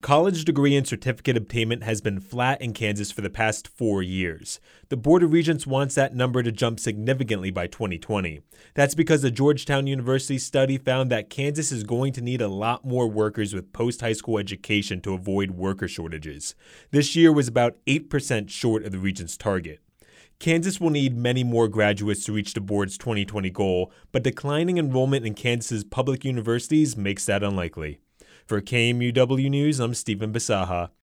college degree and certificate obtainment has been flat in Kansas for the past 4 years. The Board of Regents wants that number to jump significantly by 2020. That's because a Georgetown University study found that Kansas is going to need a lot more workers with post-high school education to avoid worker shortages. This year was about 8% short of the region's target. Kansas will need many more graduates to reach the board's 2020 goal, but declining enrollment in Kansas's public universities makes that unlikely. For KMUW News, I'm Stephen Basaha.